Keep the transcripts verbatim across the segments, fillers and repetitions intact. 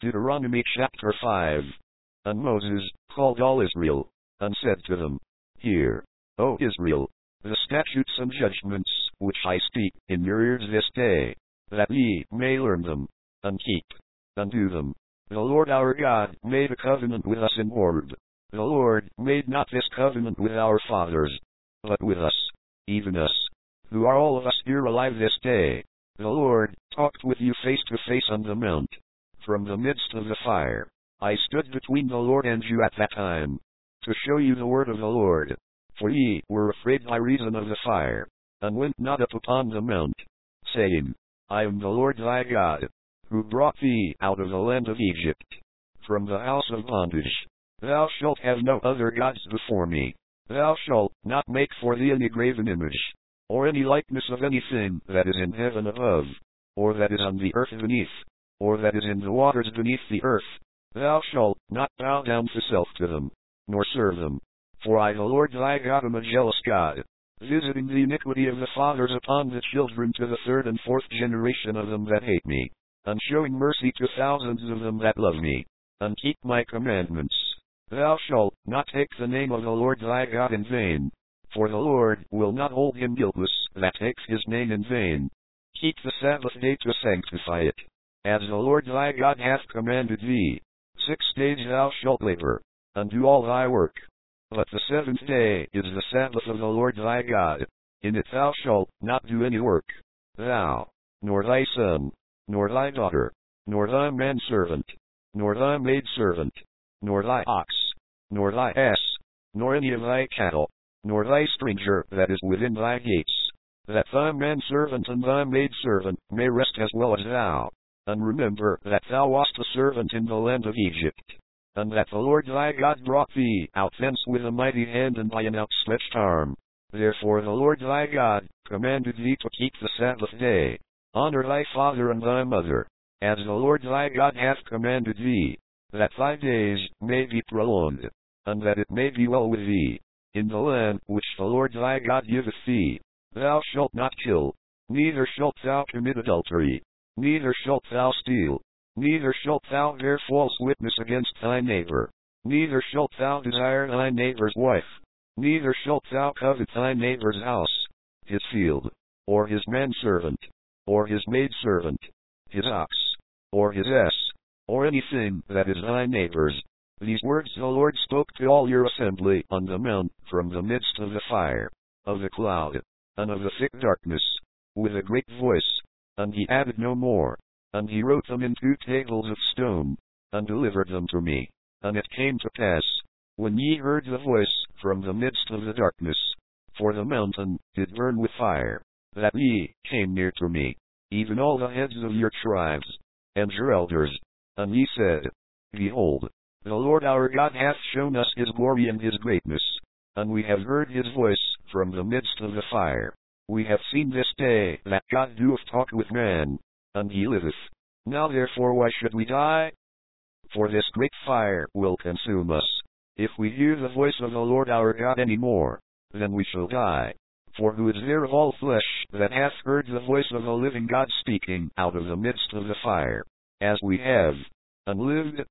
Deuteronomy chapter five. And Moses called all Israel, and said to them, Hear, O Israel, the statutes and judgments which I speak in your ears this day, that ye may learn them, and keep, and do them. The Lord our God made a covenant with us in Horeb. The Lord made not this covenant with our fathers, but with us, even us, who are all of us here alive this day. The Lord talked with you face to face on the mount, from the midst of the fire. I stood between the Lord and you at that time, to show you the word of the Lord. For ye were afraid by reason of the fire, and went not up upon the mount, saying, I am the Lord thy God, who brought thee out of the land of Egypt, from the house of bondage. Thou shalt have no other gods before me. Thou shalt not make for thee any graven image, or any likeness of anything that is in heaven above, or that is on the earth beneath, or that is in the waters beneath the earth. Thou shalt not bow down thyself to them, nor serve them. For I the Lord thy God am a jealous God, visiting the iniquity of the fathers upon the children to the third and fourth generation of them that hate me, and showing mercy to thousands of them that love me, and keep my commandments. Thou shalt not take the name of the Lord thy God in vain, for the Lord will not hold him guiltless that takes his name in vain. Keep the Sabbath day to sanctify it, as the Lord thy God hath commanded thee. Six days thou shalt labor, and do all thy work. But the seventh day is the Sabbath of the Lord thy God. In it thou shalt not do any work, thou, nor thy son, nor thy daughter, nor thy manservant, nor thy maidservant, nor thy ox, nor thy ass, nor any of thy cattle, nor thy stranger that is within thy gates, that thy manservant and thy maidservant may rest as well as thou. And remember that thou wast a servant in the land of Egypt, and that the Lord thy God brought thee out thence with a mighty hand and by an outstretched arm. Therefore the Lord thy God commanded thee to keep the Sabbath day. Honor thy father and thy mother, as the Lord thy God hath commanded thee, that thy days may be prolonged, and that it may be well with thee, in the land which the Lord thy God giveth thee. Thou shalt not kill, neither shalt thou commit adultery, neither shalt thou steal, neither shalt thou bear false witness against thy neighbor, neither shalt thou desire thy neighbor's wife, neither shalt thou covet thy neighbor's house, his field, or his manservant, or his maidservant, his ox, or his ass, or anything that is thy neighbor's. These words the Lord spoke to all your assembly on the mount from the midst of the fire, of the cloud, and of the thick darkness, with a great voice. And he added no more. And he wrote them in two tables of stone, and delivered them to me. And it came to pass, when ye heard the voice from the midst of the darkness, for the mountain did burn with fire, that ye came near to me, even all the heads of your tribes, and your elders. And ye said, Behold, the Lord our God hath shown us his glory and his greatness, and we have heard his voice from the midst of the fire. We have seen this day that God doeth talk with man, and he liveth. Now therefore why should we die? For this great fire will consume us. If we hear the voice of the Lord our God any more, then we shall die. For who is there of all flesh that hath heard the voice of the living God speaking out of the midst of the fire, as we have, and lived?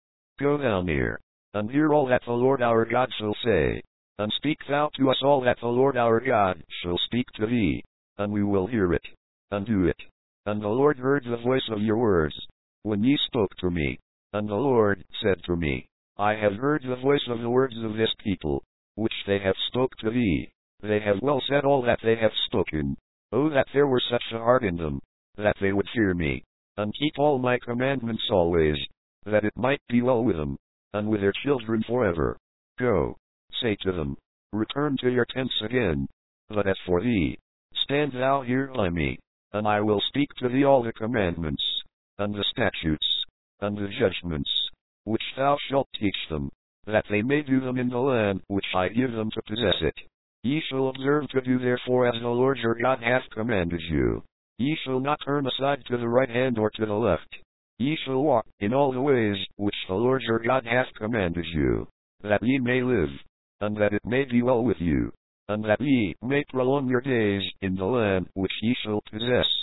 Go thou near, and hear all that the Lord our God shall say. And speak thou to us all that the Lord our God shall speak to thee, and we will hear it, and do it. And the Lord heard the voice of your words, when ye spoke to me. And the Lord said to me, I have heard the voice of the words of this people, which they have spoke to thee. They have well said all that they have spoken. Oh, that there were such a heart in them, that they would fear me, and keep all my commandments always, that it might be well with them, and with their children forever. Go, say to them, return to your tents again. But as for thee, stand thou here by me, and I will speak to thee all the commandments, and the statutes, and the judgments, which thou shalt teach them, that they may do them in the land which I give them to possess it. Ye shall observe to do therefore as the Lord your God hath commanded you. Ye shall not turn aside to the right hand or to the left. Ye shall walk in all the ways which the Lord your God hath commanded you, that ye may live, and that it may be well with you, and that ye may prolong your days in the land which ye shall possess.